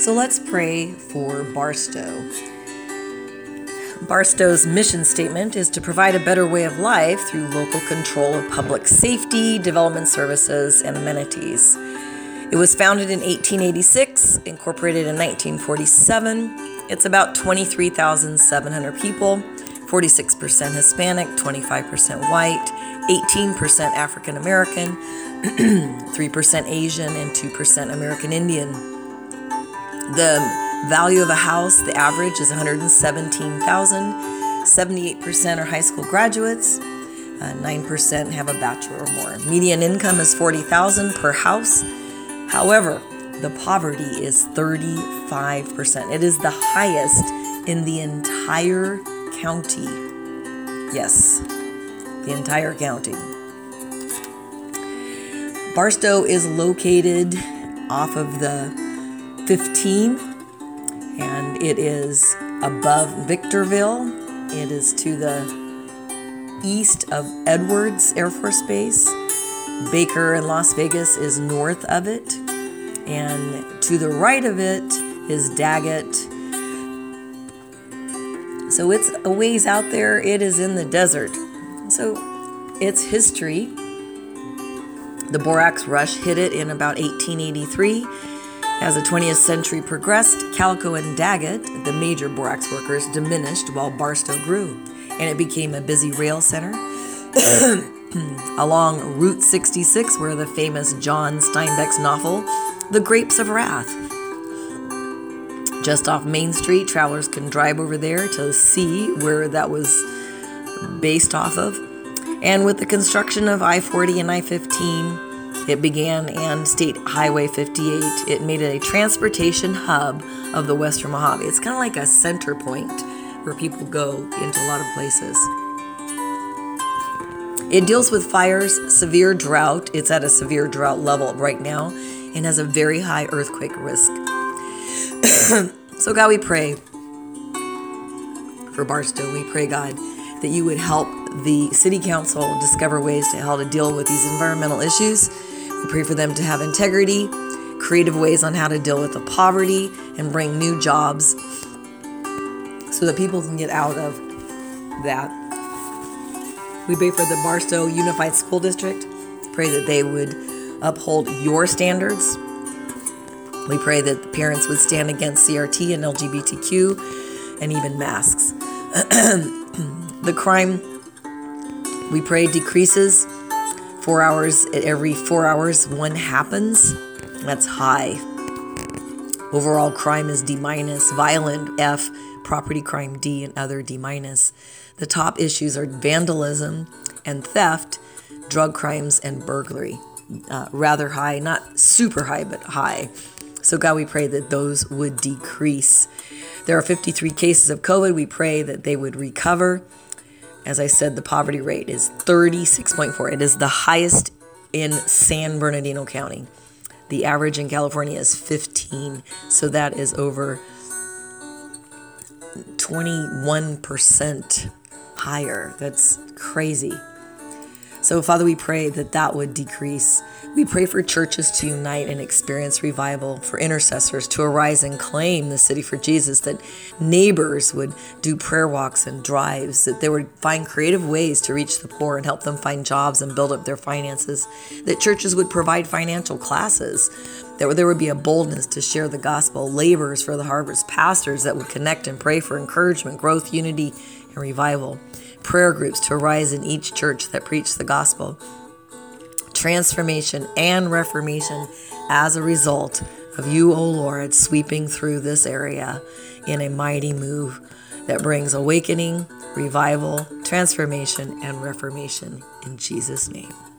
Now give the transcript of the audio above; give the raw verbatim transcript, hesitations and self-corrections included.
So let's pray for Barstow. Barstow's mission statement is to provide a better way of life through local control of public safety, development services, and amenities. It was founded in eighteen eighty-six, incorporated in nineteen forty-seven. It's about twenty-three thousand seven hundred people, forty-six percent Hispanic, twenty-five percent white, eighteen percent African American, three percent Asian, and two percent American Indian. The value of a house, the average, is one hundred seventeen thousand dollars. seventy-eight percent are high school graduates. Uh, nine percent have a bachelor or more. Median income is forty thousand dollars per house. However, the poverty is thirty-five percent. It is the highest in the entire county. Yes, the entire county. Barstow is located off of the fifteen, and it is above Victorville. It is to the east of Edwards Air Force Base. Baker in Las Vegas is north of it, and to the right of it is Daggett. So it's a ways out there. It is in the desert. So its history, the borax rush hit it in about eighteen eighty-three. As the twentieth century progressed, Calico and Daggett, the major borax workers, diminished while Barstow grew, and it became a busy rail center along Route sixty-six, where the famous John Steinbeck's novel, The Grapes of Wrath. Just off Main Street, travelers can drive over there to see where that was based off of. And with the construction of I forty and I fifteen, it began, and State Highway fifty-eight, it made it a transportation hub of the Western Mojave. It's kind of like a center point where people go into a lot of places. It deals with fires, severe drought. It's at a severe drought level right now and has a very high earthquake risk. So God, we pray for Barstow. We pray, God, that you would help the city council discover ways to how to deal with these environmental issues. We pray for them to have integrity, creative ways on how to deal with the poverty, and bring new jobs so that people can get out of that. We pray for the Barstow Unified School District. Pray that they would uphold your standards. We pray that the parents would stand against C R T and L G B T Q and even masks. The crime, we pray, decreases. Four hours, at every four hours, one happens. That's high. Overall crime is D minus, violent F, property crime D, and other D minus. The top issues are vandalism and theft, drug crimes, and burglary. Uh, rather high, not super high, but high. So God, we pray that those would decrease. There are fifty-three cases of COVID. We pray that they would recover. As I said, the poverty rate is thirty-six point four. It is the highest in San Bernardino County. The average in California is fifteen. So that is over twenty-one percent higher. That's crazy. So, Father, we pray that that would decrease. We pray for churches to unite and experience revival, for intercessors to arise and claim the city for Jesus, that neighbors would do prayer walks and drives, that they would find creative ways to reach the poor and help them find jobs and build up their finances, that churches would provide financial classes, that there would be a boldness to share the gospel, laborers for the harvest, pastors that would connect and pray for encouragement, growth, unity, and revival, prayer groups to arise in each church that preach the gospel, transformation and reformation as a result of you, O Lord, sweeping through this area in a mighty move that brings awakening, revival, transformation, and reformation in Jesus' name.